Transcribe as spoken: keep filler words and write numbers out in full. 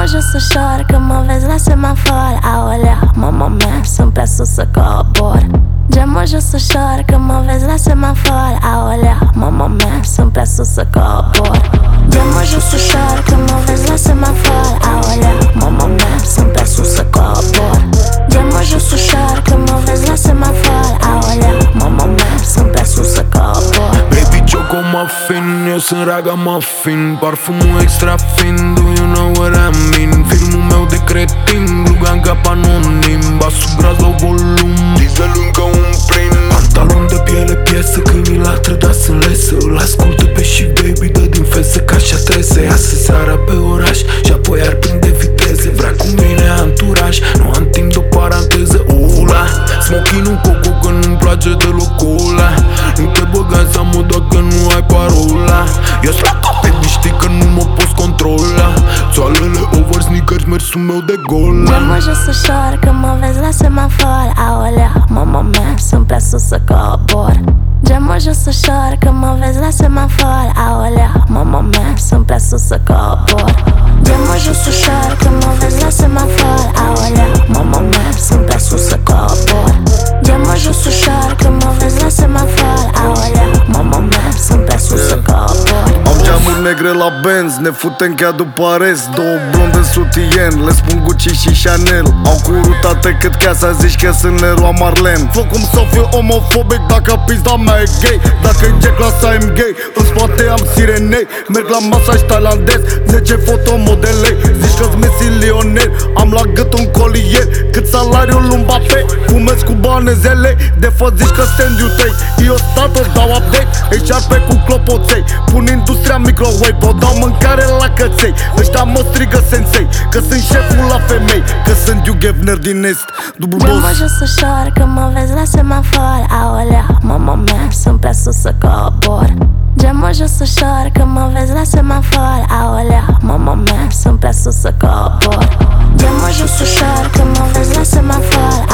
mă jos ușor când mă vezi la semafor. Aolea, mama mea, sunt prea sus să cobor. Gemă jos ușor când mă vezi la semafor. Aolea, mama mea, sunt prea sus să cobor. Gemă jos ușor când mă vezi la semafor. Aolea, mama mea, sunt prea sus să cobor. Gemă jos ușor când mă vezi la semafor. Aolea, mama mea, sunt prea sus să cobor. Baby choco muffin, eu sunt raga muffin. Parfumul extra fin, do you know what I mean? Filmul meu de cretin, Lugan cap anonim. Basul gras la volum, diesel încă un plin. Pantalon de piele, piesă, câinii la trăda sunt lesă. Îl ascultă pe și baby, dă din fesă ca așa trese. Iasă seara pe oraș și apoi ar prinde viteze. Vrea cu mine anturaj, nu am timp de o paranteză. Ula, smoking-ul coco că nu-mi place deloc ăla. Nu te băga în seamă dacă nu ai parola. Eu-s la baby, știi că nu mă poți controla. Țoalele over sneakers, mersul meu de gola. Gemă jos ușor când mă vezi la semafor. Aolea, mama mea, sunt prea sus să cobor. Gemă jos ușor când mă vezi la semafor. Aolea, mama mea, sunt prea sus să cobor. Gemă jos ușor când mă vezi la semafor. Aolea, mama mea, sunt prea sus să cobor. Gemă jos ușor când mă vezi la semafor. Aolea, mama mea, sunt prea sus să cobor. Am geamuri negre la Benz, ne futem chiar după arest. Două blonde în sutien, le spun Gucci și Chanel. Au curutate cât casa, zici că sunt Leroy Marlen. Fă cum să fiu omofobic dacă pizda mea e gay. Dacă-i Jack clasa am gay, în spate am sirenei. Merg la masaj tailandez, zece fotomodelei. Zici că-s mesilioner, am la gât un colier. Cât salariul lui Mbappé, fumez cu bani zele. De fă zici că stand-ul tăi, eu stat îți dau update. H R P cu clopoței, pun industria microwave. O dau mâncare la căței, ăștia mă strigă sensei. Că sunt șeful la femei, că sunt Hugh Hefner din Est, dublu boss. Gemă jos ușor când mă vezi la semafor. Aolea, mama mea, sunt prea sus să cobor. Gemă jos ușor când mă vezi la semafor. Aolea, mama mea, sunt prea sus să cobor. Gemă jos ușor când mă vezi la semafor.